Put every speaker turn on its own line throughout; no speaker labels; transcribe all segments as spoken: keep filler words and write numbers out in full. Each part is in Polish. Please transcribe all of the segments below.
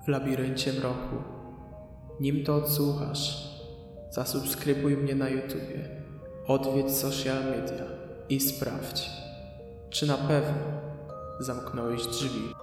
w labiryncie mroku. Nim to odsłuchasz, zasubskrybuj mnie na YouTubie, odwiedź social media i sprawdź, czy na pewno zamknąłeś drzwi.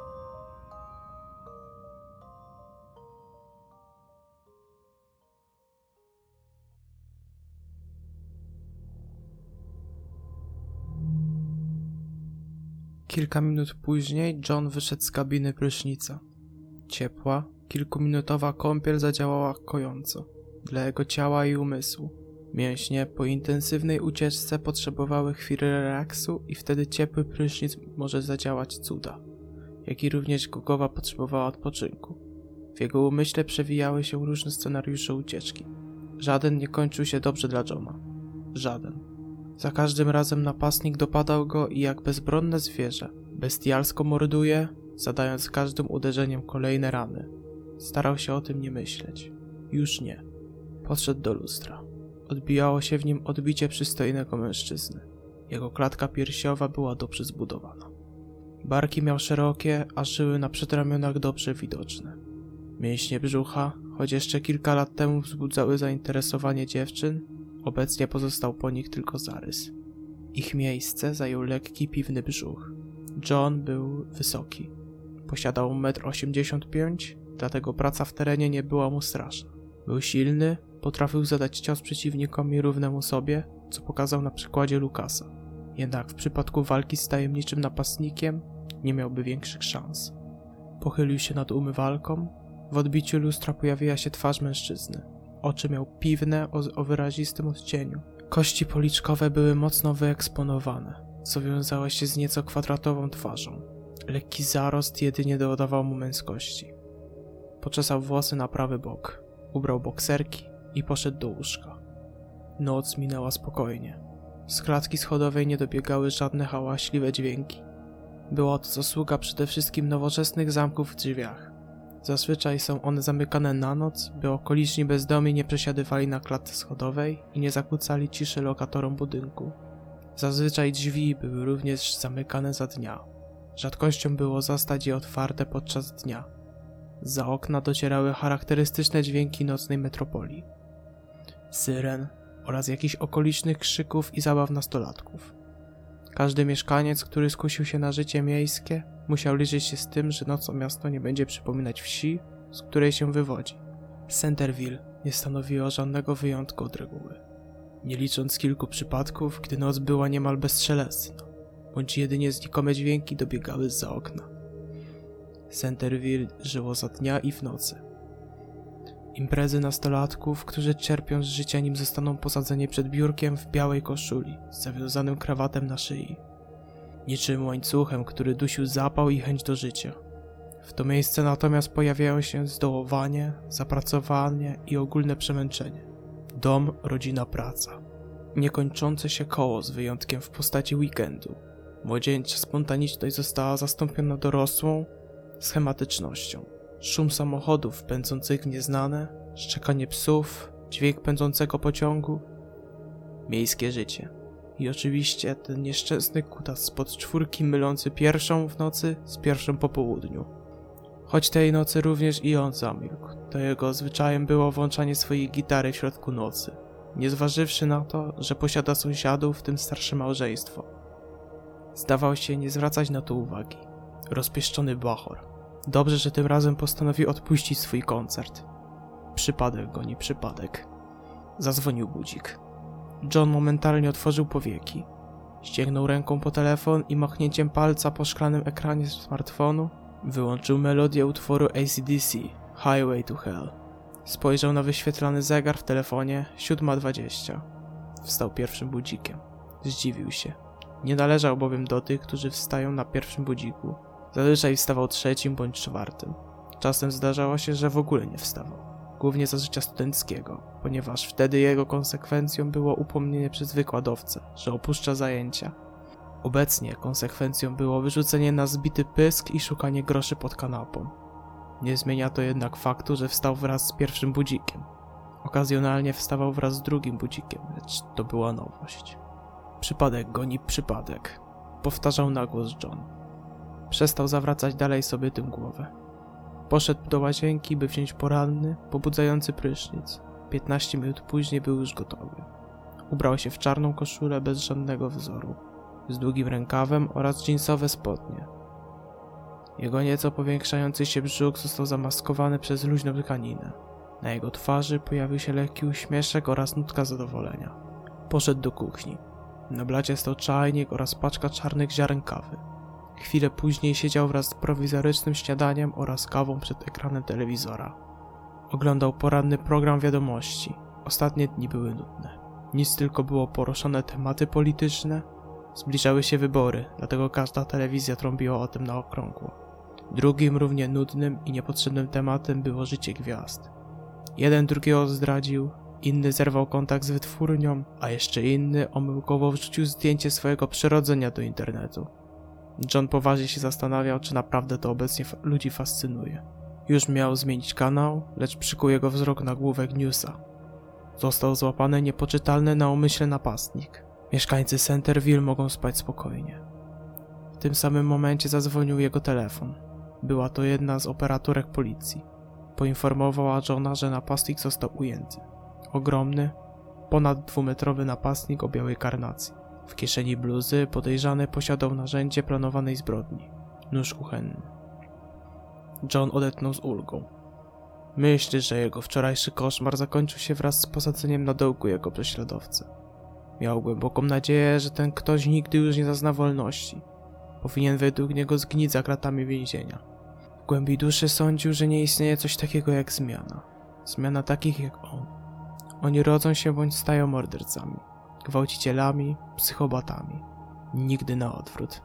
Kilka minut później John wyszedł z kabiny prysznica. Ciepła, kilkuminutowa kąpiel zadziałała kojąco dla jego ciała i umysłu. Mięśnie po intensywnej ucieczce potrzebowały chwili relaksu i wtedy ciepły prysznic może zadziałać cuda, jak i również głowa potrzebowała odpoczynku. W jego umyśle przewijały się różne scenariusze ucieczki. Żaden nie kończył się dobrze dla Johna. Żaden. Za każdym razem napastnik dopadał go i jak bezbronne zwierzę bestialsko morduje, zadając każdym uderzeniem kolejne rany. Starał się o tym nie myśleć. Już nie. Podszedł do lustra. Odbijało się w nim odbicie przystojnego mężczyzny. Jego klatka piersiowa była dobrze zbudowana. Barki miał szerokie, a żyły na przedramionach dobrze widoczne. Mięśnie brzucha, choć jeszcze kilka lat temu wzbudzały zainteresowanie dziewczyn, obecnie pozostał po nich tylko zarys. Ich miejsce zajął lekki piwny brzuch. John był wysoki. Posiadał metr osiemdziesiąt pięć, dlatego praca w terenie nie była mu straszna. Był silny, potrafił zadać cios przeciwnikowi równemu sobie, co pokazał na przykładzie Lucasa. Jednak w przypadku walki z tajemniczym napastnikiem nie miałby większych szans. Pochylił się nad umywalką. W odbiciu lustra pojawiła się twarz mężczyzny. Oczy miał piwne o, o wyrazistym odcieniu. Kości policzkowe były mocno wyeksponowane, co wiązało się z nieco kwadratową twarzą. Lekki zarost jedynie dodawał mu męskości. Poczesał włosy na prawy bok, ubrał bokserki i poszedł do łóżka. Noc minęła spokojnie. Z klatki schodowej nie dobiegały żadne hałaśliwe dźwięki. Była to zasługa przede wszystkim nowoczesnych zamków w drzwiach. Zazwyczaj są one zamykane na noc, by okoliczni bezdomni nie przesiadywali na klatce schodowej i nie zakłócali ciszy lokatorom budynku. Zazwyczaj drzwi były również zamykane za dnia. Rzadkością było zastać je otwarte podczas dnia. Zza okna docierały charakterystyczne dźwięki nocnej metropolii. Syren oraz jakichś okolicznych krzyków i zabaw nastolatków. Każdy mieszkaniec, który skusił się na życie miejskie, musiał liczyć się z tym, że nocą miasto nie będzie przypominać wsi, z której się wywodzi. Centerville nie stanowiło żadnego wyjątku od reguły. Nie licząc kilku przypadków, gdy noc była niemal bezszelestna, bądź jedynie znikome dźwięki dobiegały zza okna. Centerville żyło za dnia i w nocy. Imprezy nastolatków, którzy czerpią z życia, nim zostaną posadzeni przed biurkiem w białej koszuli z zawiązanym krawatem na szyi. Niczym łańcuchem, który dusił zapał i chęć do życia. W to miejsce natomiast pojawiają się zdołowanie, zapracowanie i ogólne przemęczenie. Dom, rodzina, praca. Niekończące się koło z wyjątkiem w postaci weekendu. Młodzieńcza spontaniczność została zastąpiona dorosłą schematycznością. Szum samochodów pędzących w nieznane, szczekanie psów, dźwięk pędzącego pociągu. Miejskie życie. I oczywiście ten nieszczęsny kutas spod czwórki mylący pierwszą w nocy z pierwszą po południu. Choć tej nocy również i on zamilkł, to jego zwyczajem było włączanie swojej gitary w środku nocy, nie zważywszy na to, że posiada sąsiadów, w tym starsze małżeństwo. Zdawał się nie zwracać na to uwagi. Rozpieszczony bachor. Dobrze, że tym razem postanowił odpuścić swój koncert. Przypadek goni przypadek. Zadzwonił budzik. John momentalnie otworzył powieki. Ściągnął ręką po telefon i machnięciem palca po szklanym ekranie smartfonu wyłączył melodię utworu A C D C, Highway to Hell. Spojrzał na wyświetlany zegar w telefonie, siódma dwadzieścia. Wstał pierwszym budzikiem. Zdziwił się. Nie należał bowiem do tych, którzy wstają na pierwszym budziku. Zazwyczaj wstawał trzecim bądź czwartym. Czasem zdarzało się, że w ogóle nie wstawał. Głównie za życia studenckiego, ponieważ wtedy jego konsekwencją było upomnienie przez wykładowcę, że opuszcza zajęcia. Obecnie konsekwencją było wyrzucenie na zbity pysk i szukanie groszy pod kanapą. Nie zmienia to jednak faktu, że wstał wraz z pierwszym budzikiem. Okazjonalnie wstawał wraz z drugim budzikiem, lecz to była nowość. Przypadek goni przypadek, powtarzał na głos John. Przestał zawracać dalej sobie tym głowę. Poszedł do łazienki, by wziąć poranny, pobudzający prysznic. piętnaście minut później był już gotowy. Ubrał się w czarną koszulę bez żadnego wzoru, z długim rękawem oraz dżinsowe spodnie. Jego nieco powiększający się brzuch został zamaskowany przez luźną tkaninę. Na jego twarzy pojawił się lekki uśmieszek oraz nutka zadowolenia. Poszedł do kuchni. Na blacie stał czajnik oraz paczka czarnych ziaren kawy. Chwilę później siedział wraz z prowizorycznym śniadaniem oraz kawą przed ekranem telewizora. Oglądał poranny program wiadomości. Ostatnie dni były nudne. Nic tylko było poruszone tematy polityczne. Zbliżały się wybory, dlatego każda telewizja trąbiła o tym na okrągło. Drugim równie nudnym i niepotrzebnym tematem było życie gwiazd. Jeden drugiego zdradził, inny zerwał kontakt z wytwórnią, a jeszcze inny omyłkowo wrzucił zdjęcie swojego przyrodzenia do internetu. John poważnie się zastanawiał, czy naprawdę to obecnie fa- ludzi fascynuje. Już miał zmienić kanał, lecz przykuł jego wzrok nagłówek newsa. Został złapany niepoczytalny na umyśle napastnik. Mieszkańcy Centerville mogą spać spokojnie. W tym samym momencie zadzwonił jego telefon. Była to jedna z operatorek policji. Poinformowała Johna, że napastnik został ujęty. Ogromny, ponad dwumetrowy napastnik o białej karnacji. W kieszeni bluzy podejrzany posiadał narzędzie planowanej zbrodni. Nóż kuchenny. John odetchnął z ulgą. Myśli, że jego wczorajszy koszmar zakończył się wraz z posadzeniem na dołku jego prześladowcy. Miał głęboką nadzieję, że ten ktoś nigdy już nie zazna wolności. Powinien według niego zgnić za kratami więzienia. W głębi duszy sądził, że nie istnieje coś takiego jak zmiana. Zmiana takich jak on. Oni rodzą się bądź stają mordercami, gwałcicielami, psychopatami. Nigdy na odwrót.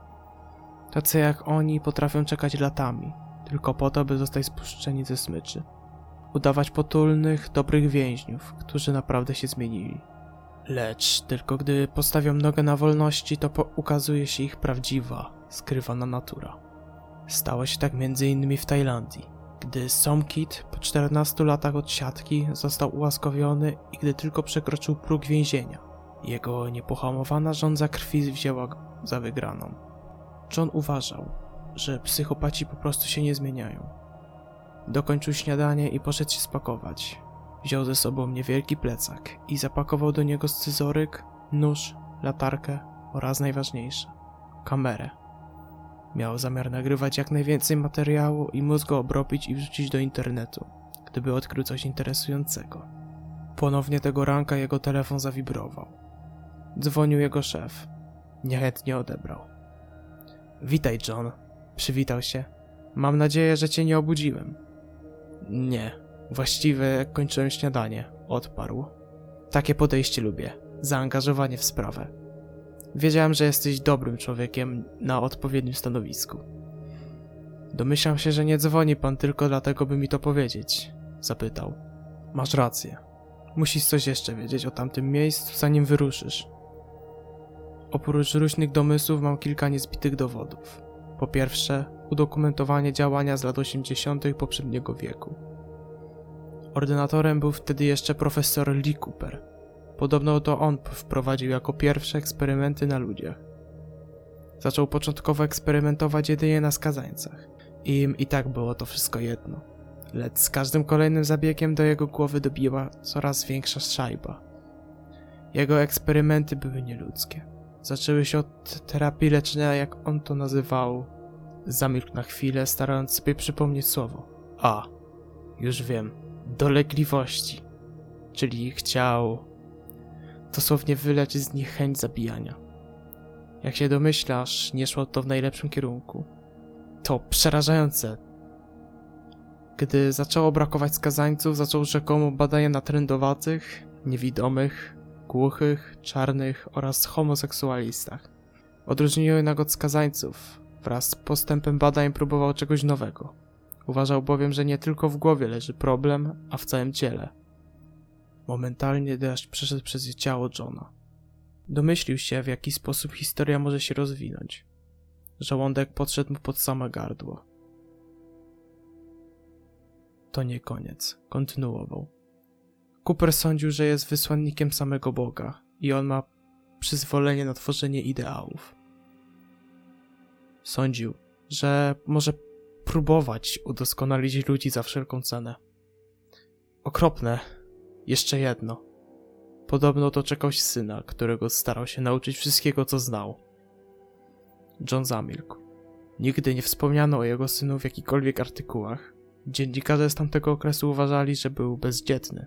Tacy jak oni potrafią czekać latami, tylko po to, by zostać spuszczeni ze smyczy. Udawać potulnych, dobrych więźniów, którzy naprawdę się zmienili. Lecz tylko gdy postawią nogę na wolności, to po- ukazuje się ich prawdziwa, skrywana natura. Stało się tak między innymi w Tajlandii, gdy Somkit po czternastu latach od siatki został ułaskawiony i gdy tylko przekroczył próg więzienia. Jego niepohamowana żądza krwi wzięła go za wygraną. John uważał, że psychopaci po prostu się nie zmieniają. Dokończył śniadanie i poszedł się spakować. Wziął ze sobą niewielki plecak i zapakował do niego scyzoryk, nóż, latarkę oraz najważniejsze – kamerę. Miał zamiar nagrywać jak najwięcej materiału i móc go obrobić i wrzucić do internetu, gdyby odkrył coś interesującego. Ponownie tego ranka jego telefon zawibrował. Dzwonił jego szef. Niechętnie odebrał. Witaj, John. Przywitał się. Mam nadzieję, że cię nie obudziłem. Nie. Właściwie kończyłem śniadanie. Odparł. Takie podejście lubię. Zaangażowanie w sprawę. Wiedziałem, że jesteś dobrym człowiekiem na odpowiednim stanowisku. Domyślam się, że nie dzwoni pan tylko dlatego, by mi to powiedzieć. Zapytał. Masz rację. Musisz coś jeszcze wiedzieć o tamtym miejscu, zanim wyruszysz. Oprócz luźnych domysłów mam kilka niezbitych dowodów. Po pierwsze, udokumentowanie działania z lat osiemdziesiątych poprzedniego wieku. Ordynatorem był wtedy jeszcze profesor Lee Cooper. Podobno to on wprowadził jako pierwsze eksperymenty na ludziach. Zaczął początkowo eksperymentować jedynie na skazańcach. Im i tak było to wszystko jedno. Lecz z każdym kolejnym zabiegiem do jego głowy dobiła coraz większa szajba. Jego eksperymenty były nieludzkie. Zaczęły się od terapii leczenia, jak on to nazywał. Zamilkł na chwilę, starając sobie przypomnieć słowo. A, już wiem. Dolegliwości. Czyli chciał dosłownie wyleczyć z nich chęć zabijania. Jak się domyślasz, nie szło to w najlepszym kierunku. To przerażające. Gdy zaczęło brakować skazańców, zaczął rzekomo badania na trędowatych, niewidomych, głuchych, czarnych oraz homoseksualistach. Odróżnił jednak od skazańców. Wraz z postępem badań próbował czegoś nowego. Uważał bowiem, że nie tylko w głowie leży problem, a w całym ciele. Momentalnie deszcz przeszedł przez ciało Johna. Domyślił się, w jaki sposób historia może się rozwinąć. Żołądek podszedł mu pod same gardło. To nie koniec. Kontynuował. Cooper sądził, że jest wysłannikiem samego Boga i on ma przyzwolenie na tworzenie ideałów. Sądził, że może próbować udoskonalić ludzi za wszelką cenę. Okropne. Jeszcze jedno. Podobno doczekał się syna, którego starał się nauczyć wszystkiego, co znał. John zamilkł. Nigdy nie wspomniano o jego synu w jakichkolwiek artykułach. Dziennikarze z tamtego okresu uważali, że był bezdzietny.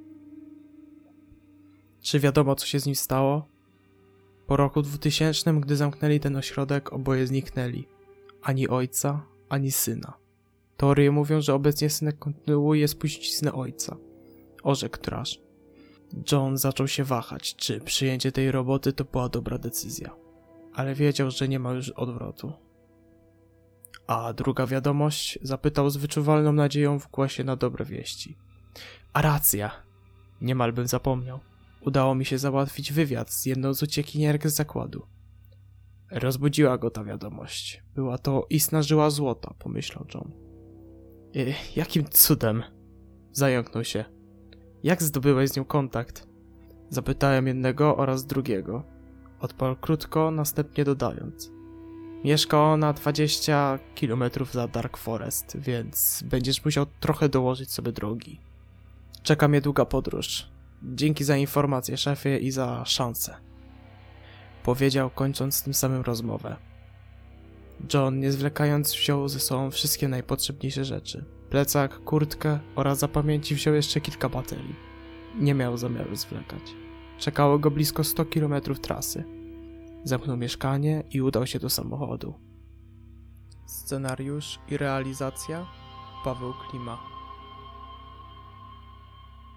Czy wiadomo, co się z nim stało? Po roku dwutysięcznym, gdy zamknęli ten ośrodek, oboje zniknęli. Ani ojca, ani syna. Teorie mówią, że obecnie synek kontynuuje spuściznę ojca. Orzekł Trash. John zaczął się wahać, czy przyjęcie tej roboty to była dobra decyzja. Ale wiedział, że nie ma już odwrotu. A druga wiadomość? Zapytał z wyczuwalną nadzieją w głosie na dobre wieści. A racja! Niemal bym zapomniał. Udało mi się załatwić wywiad z jedną z uciekinierek z zakładu. Rozbudziła go ta wiadomość. Była to istna żyła złota, pomyślał John. I, jakim cudem? Zająknął się. Jak zdobyłeś z nią kontakt? Zapytałem jednego oraz drugiego. Odparł krótko, następnie dodając. Mieszka ona dwadzieścia kilometrów za Dark Forest, więc będziesz musiał trochę dołożyć sobie drogi. Czeka mnie długa podróż. Dzięki za informację, szefie, i za szansę. Powiedział, kończąc tym samym rozmowę. John, nie zwlekając, wziął ze sobą wszystkie najpotrzebniejsze rzeczy. Plecak, kurtkę oraz za pamięci wziął jeszcze kilka baterii. Nie miał zamiaru zwlekać. Czekało go blisko sto kilometrów trasy. Zamknął mieszkanie i udał się do samochodu. Scenariusz i realizacja Paweł Klima.